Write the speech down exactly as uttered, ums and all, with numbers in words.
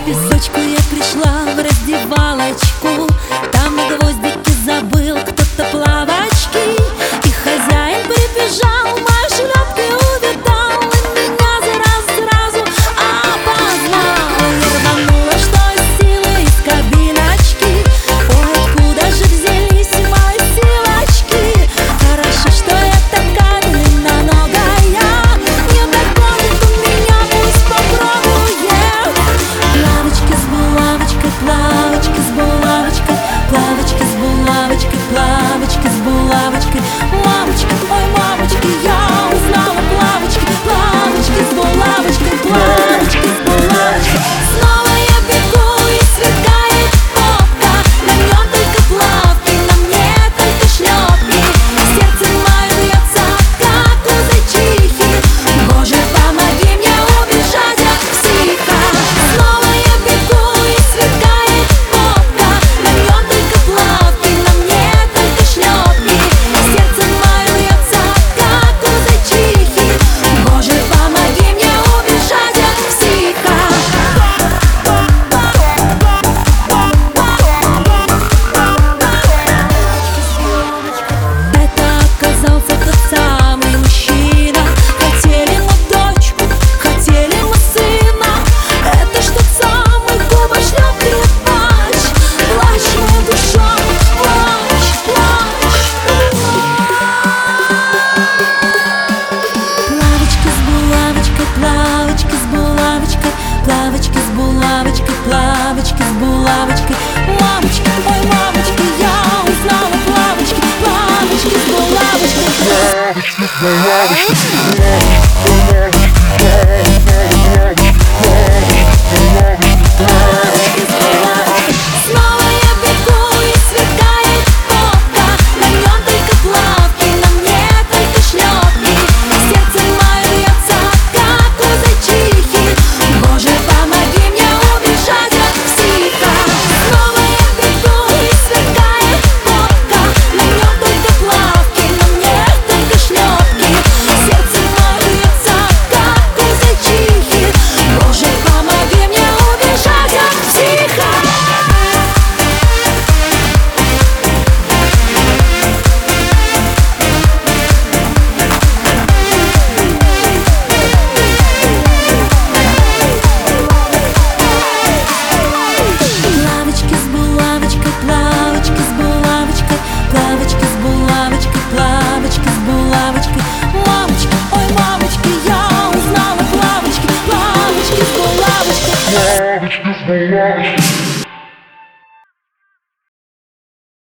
песочку я пришла в раздевалочку. Там на гвоздике забыл кто-то плавочки, и хозяин прибежал, мои шлепки увидал, и меня сразу-сразу опознал. Я рванула, что из силы, из кабиночки. Ой, откуда же взялись мои силочки? Хорошо, что я такая длинноногая, не догонит он меня, пусть попробует. Плавочки с булавочкой, плавочки с булавочкой, плавочки с булавочкой, плавочки с булавочкой. Мамочка, ой, мамочки, я узнала плавочки, плавочки с булавочкой, плавочки с булавочкой. Снова я бегу, и сверкает попка, на нем только плавки, на мне только шлепки. Сердце мое бьется, как у зайчихи. Боже, помоги мне убежать от психа. Снова я бегу, и сверкает попка, на нем только плавки, на мне только шлепки. Сердце мое бьется, как у зайчихи. Боже, помоги мне убежать от психа. Это оказался тот самый мужчина. Хотели мы дочку, хотели мы сына. Это ж тот самый губа шлепки плач. Плачь, моя душа, плачь, плачь. Плавочки с булавочкой, плавочки с булавочкой, плавочки с булавочкой, плавочки с булавочкой. Мамочки, ой, мамочки, я узнала плавочки, плавочки с булавочкой. Плавочки с булавочкой, плавочки, плавочки, плавочки, плавочки. Снова я бегу, и сверкает попка, на нем только плавки, на мне только шлепки. Сердце мое бьется, как у зайчихи. Боже, помоги мне убежать от психа. Снова я бегу, и сверкает попка, на нем только плавки, на мне только шлепки. Сердце мое бьется, как у зайчихи. Боже, помоги мне убежать от психа. Плавочки с булавочкой, плавочки с булавочкой, плавочки с булавочкой, плавочки с булавочкой. Мамочки, ой, мамочки, я узнала плавочки, плавочки с булавочкой. Плавочки с булавочкой.